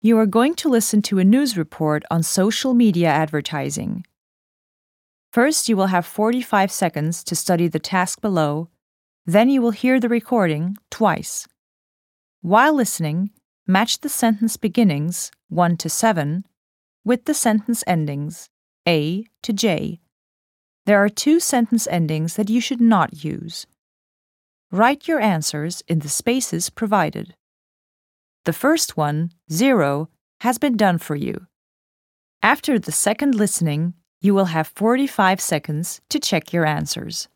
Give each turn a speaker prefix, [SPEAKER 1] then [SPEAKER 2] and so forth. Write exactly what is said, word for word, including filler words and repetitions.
[SPEAKER 1] You are going to listen to a news report on social media advertising. First, you will have forty-five seconds to study the task below, then you will hear the recording twice. While listening, match the sentence beginnings, one to seven, with the sentence endings, A to J. There are two sentence endings that you should not use. Write your answers in the spaces provided. The first one, zero, has been done for you. After the second listening, you will have forty-five seconds to check your answers.